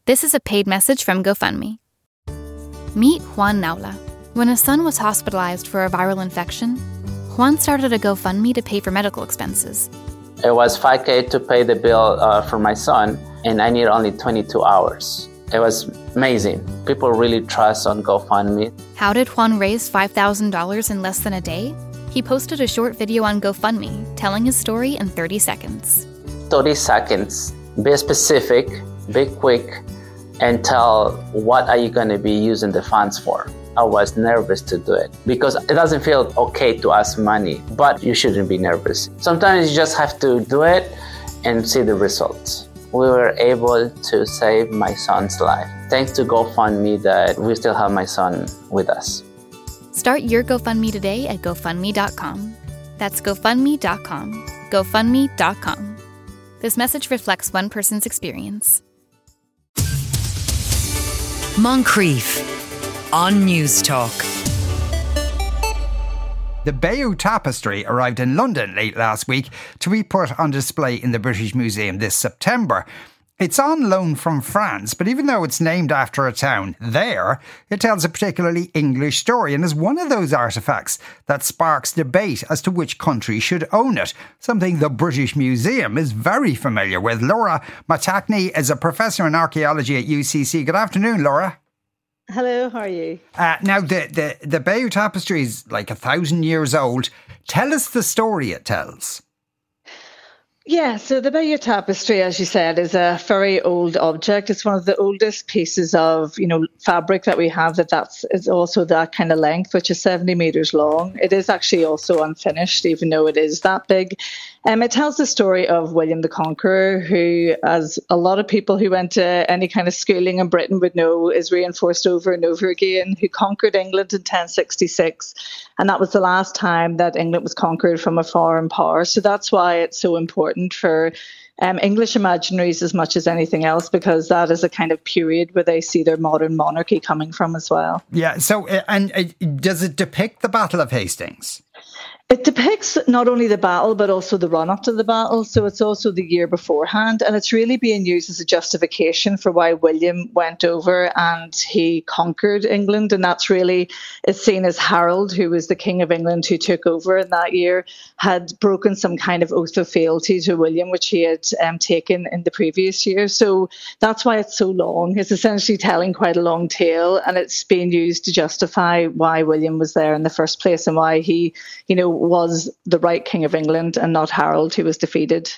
This is a paid message from GoFundMe. Meet Juan Naula. When his son was hospitalized for a viral infection, Juan started a GoFundMe to pay for medical expenses. It was $5,000 to pay the bill for my son, and I need only 22 hours. It was amazing. People really trust on GoFundMe. How did Juan raise $5,000 in less than a day? He posted a short video on GoFundMe telling his story in 30 seconds. 30 seconds. Be specific, be quick, and tell what are you going to be using the funds for. I was nervous to do it because it doesn't feel okay to ask money, but you shouldn't be nervous. Sometimes you just have to do it and see the results. We were able to save my son's life. Thanks to GoFundMe that we still have my son with us. Start your GoFundMe today at GoFundMe.com. That's GoFundMe.com. GoFundMe.com. This message reflects one person's experience. Moncrief on News Talk. The Bayeux Tapestry arrived in London late last week to be put on display in the British Museum this September. It's on loan from France, but even though it's named after a town there, it tells a particularly English story and is one of those artefacts that sparks debate as to which country should own it, something the British Museum is very familiar with. Laura Matachney is a professor in archaeology at UCC. Good afternoon, Laura. Hello, how are you? Now, the Bayeux Tapestry is like 1,000 years old. Tell us the story it tells. Yeah, so the Bayeux Tapestry, as you said, is a very old object. It's one of the oldest pieces of, fabric that we have is also that kind of length, which is 70 metres long. It is actually also unfinished, even though it is that big. It tells the story of William the Conqueror, who, as a lot of people who went to any kind of schooling in Britain would know, is reinforced over and over again, who conquered England in 1066. And that was the last time that England was conquered from a foreign power. So that's why it's so important for English imaginaries as much as anything else, because that is a kind of period where they see their modern monarchy coming from as well. Yeah, so, does it depict the Battle of Hastings? It depicts not only the battle, but also the run-up to the battle. So it's also the year beforehand. And it's really being used as a justification for why William went over and he conquered England. And that's really, it's seen as Harold, who was the King of England who took over in that year, had broken some kind of oath of fealty to William, which he had taken in the previous year. So that's why it's so long. It's essentially telling quite a long tale. And it's being used to justify why William was there in the first place and why he, was the right King of England and not Harold, who was defeated.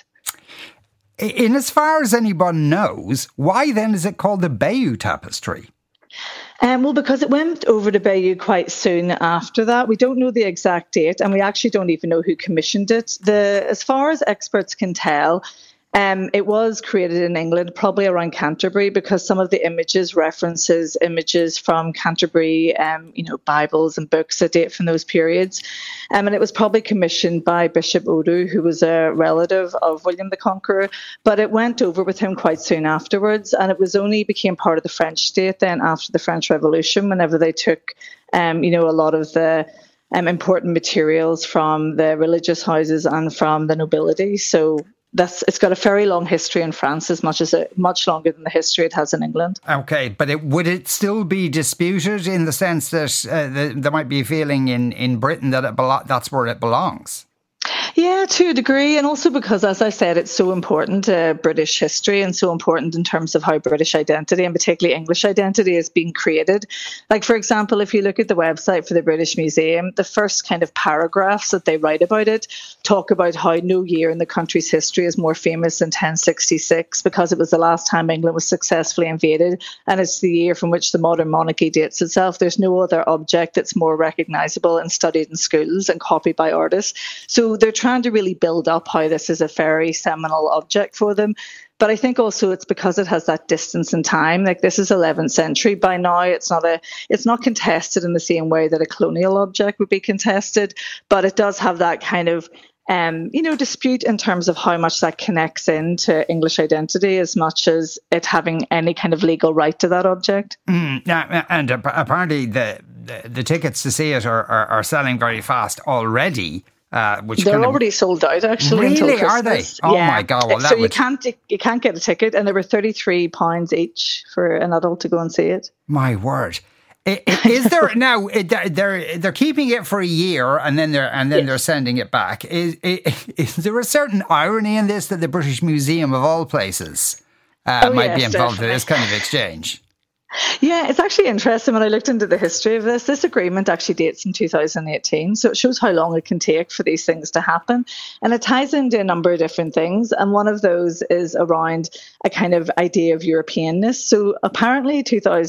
In as far as anyone knows, why then is it called the Bayeux Tapestry? Well, because it went over to Bayeux quite soon after that. We don't know the exact date, and we actually don't even know who commissioned it. As far as experts can tell, it was created in England, probably around Canterbury, because some of the references images from Canterbury, Bibles and books that date from those periods. And it was probably commissioned by Bishop Odo, who was a relative of William the Conqueror. But it went over with him quite soon afterwards. And it became part of the French state then after the French Revolution, whenever they took, a lot of the important materials from the religious houses and from the nobility. So it's got a very long history in France, much longer than the history it has in England. Okay, but would it still be disputed in the sense that there might be a feeling in Britain that that's where it belongs? Yeah, to a degree. And also because, as I said, it's so important to British history and so important in terms of how British identity and particularly English identity is being created. Like, for example, if you look at the website for the British Museum, the first kind of paragraphs that they write about it talk about how no year in the country's history is more famous than 1066 because it was the last time England was successfully invaded and it's the year from which the modern monarchy dates itself. There's no other object that's more recognisable and studied in schools and copied by artists. So they're trying to really build up how this is a very seminal object for them. But I think also it's because it has that distance in time. Like, this is 11th century. By now, it's not contested in the same way that a colonial object would be contested. But it does have that kind of dispute in terms of how much that connects into English identity as much as it having any kind of legal right to that object. Yeah, and apparently the tickets to see it are selling very fast already. Which they're already sold out, actually. Really, until are they? Oh my God! Well, so you can't get a ticket, and they were £33 each for an adult to go and see it. My word! Is there now? They're keeping it for a year, and then they're sending it back. Is there a certain irony in this that the British Museum, of all places, might be involved in this kind of exchange? Yeah, it's actually interesting. When I looked into the history of this agreement actually dates from 2018. So it shows how long it can take for these things to happen. And it ties into a number of different things. And one of those is around a kind of idea of Europeanness. So apparently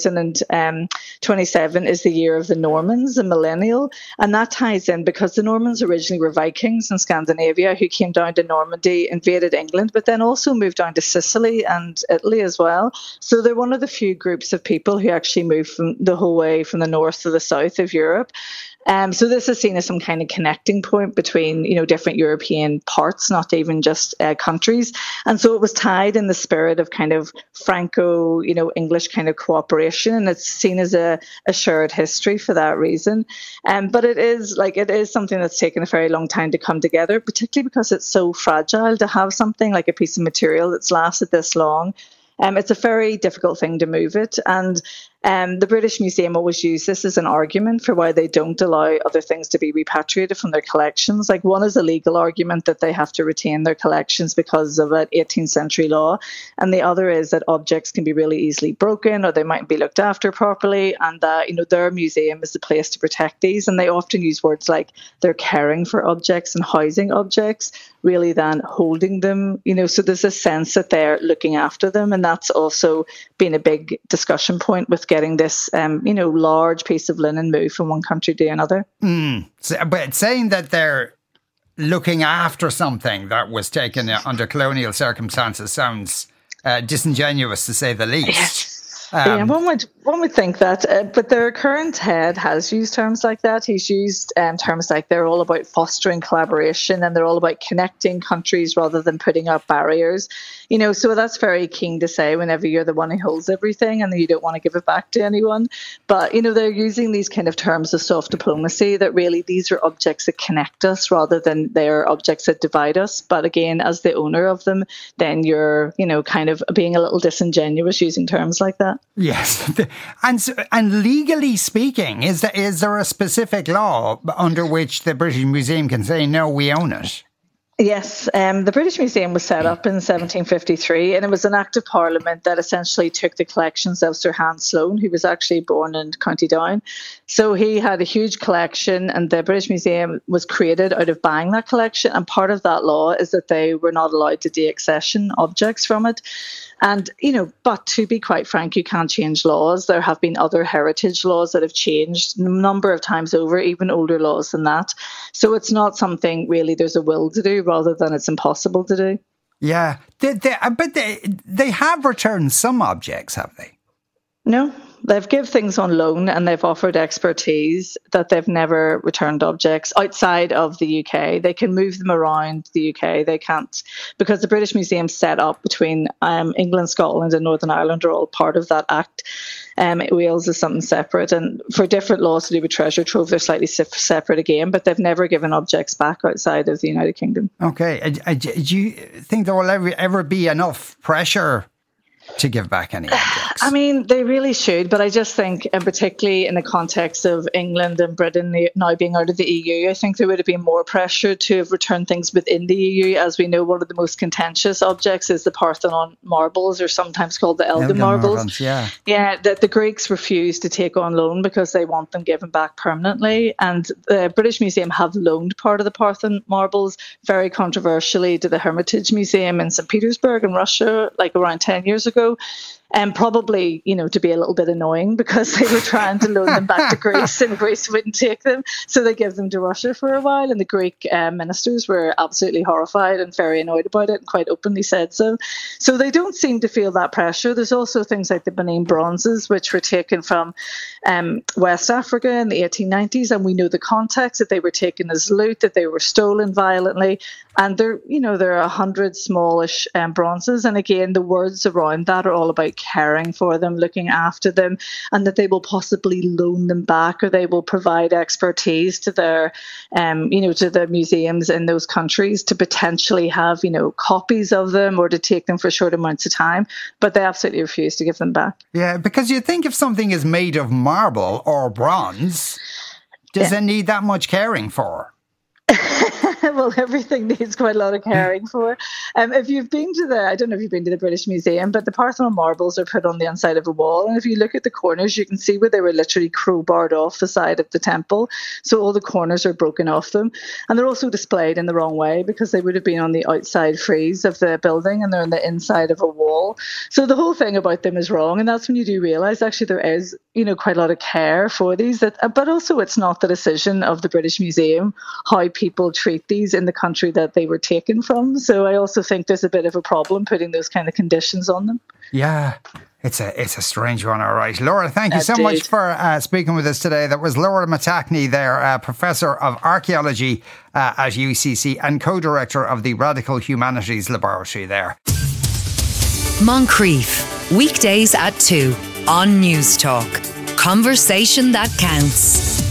2027 is the year of the Normans, the millennial. And that ties in because the Normans originally were Vikings in Scandinavia who came down to Normandy, invaded England, but then also moved down to Sicily and Italy as well. So they're one of the few groups of people who actually moved from the whole way from the north to the south of Europe. So this is seen as some kind of connecting point between, different European parts, not even just countries. And so it was tied in the spirit of kind of Franco, English kind of cooperation. And it's seen as a shared history for that reason. But it is something that's taken a very long time to come together, particularly because it's so fragile to have something like a piece of material that's lasted this long. It's a very difficult thing to move it. And the British Museum always use this as an argument for why they don't allow other things to be repatriated from their collections. Like one is a legal argument that they have to retain their collections because of an 18th century law. And the other is that objects can be really easily broken or they mightn't be looked after properly. And that, their museum is the place to protect these. And they often use words like they're caring for objects and housing objects really than holding them, so there's a sense that they're looking after them. And that's also been a big discussion point with getting this, large piece of linen moved from one country to another. But saying that they're looking after something that was taken under colonial circumstances sounds disingenuous, to say the least. Yes. One would think that, but their current head has used terms like that. He's used terms like they're all about fostering collaboration and they're all about connecting countries rather than putting up barriers. So that's very keen to say whenever you're the one who holds everything and you don't want to give it back to anyone. But, they're using these kind of terms of soft diplomacy that really these are objects that connect us rather than they're objects that divide us. But again, as the owner of them, then you're, kind of being a little disingenuous using terms like that. Yes. And legally speaking, is there a specific law under which the British Museum can say, no, we own it? Yes, the British Museum was set up in 1753 and it was an act of Parliament that essentially took the collections of Sir Hans Sloane, who was actually born in County Down. So he had a huge collection and the British Museum was created out of buying that collection, and part of that law is that they were not allowed to deaccession objects from it. And, but to be quite frank, you can't change laws. There have been other heritage laws that have changed a number of times over, even older laws than that. So it's not something really there's a will to do rather than it's impossible to do. Yeah. But they have returned some objects, have they? No. They've given things on loan and they've offered expertise that they've never returned objects outside of the UK. They can move them around the UK. They can't, because the British Museum set up between England, Scotland and Northern Ireland are all part of that act. Wales is something separate. And for different laws to do with treasure trove, they're slightly separate again, but they've never given objects back outside of the United Kingdom. Okay. Do you think there will ever be enough pressure to give back any objects? I mean, they really should, but I just think, and particularly in the context of England and Britain now being out of the EU, I think there would have been more pressure to have returned things within the EU. As we know, one of the most contentious objects is the Parthenon marbles, or sometimes called the Eldon marbles. Yeah, that the Greeks refused to take on loan because they want them given back permanently. And the British Museum have loaned part of the Parthenon marbles very controversially to the Hermitage Museum in St. Petersburg in Russia, like around 10 years ago. And probably, to be a little bit annoying because they were trying to loan them back to Greece and Greece wouldn't take them. So they gave them to Russia for a while. And the Greek ministers were absolutely horrified and very annoyed about it and quite openly said so. So they don't seem to feel that pressure. There's also things like the Benin bronzes, which were taken from West Africa in the 1890s. And we know the context, that they were taken as loot, that they were stolen violently. And there are 100 smallish bronzes. And again, the words around that are all about caring for them, looking after them, and that they will possibly loan them back, or they will provide expertise to their, to the museums in those countries to potentially have, copies of them or to take them for short amounts of time. But they absolutely refuse to give them back. Yeah, because you think if something is made of marble or bronze, does it need that much caring for? Well, everything needs quite a lot of caring for. If you've been to I don't know if you've been to the British Museum, but the Parthenon marbles are put on the inside of a wall. And if you look at the corners, you can see where they were literally crowbarred off the side of the temple. So all the corners are broken off them. And they're also displayed in the wrong way because they would have been on the outside frieze of the building and they're on the inside of a wall. So the whole thing about them is wrong. And that's when you do realise actually there is, quite a lot of care for these. But also it's not the decision of the British Museum how people treat these in the country that they were taken from. So I also think there's a bit of a problem putting those kind of conditions on them. Yeah, it's a strange one, all right. Laura, thank you so much for speaking with us today. That was Laura Matachney there, Professor of Archaeology at UCC and co-director of the Radical Humanities Laboratory there. Moncrief, weekdays at 2 on News Talk. Conversation that counts.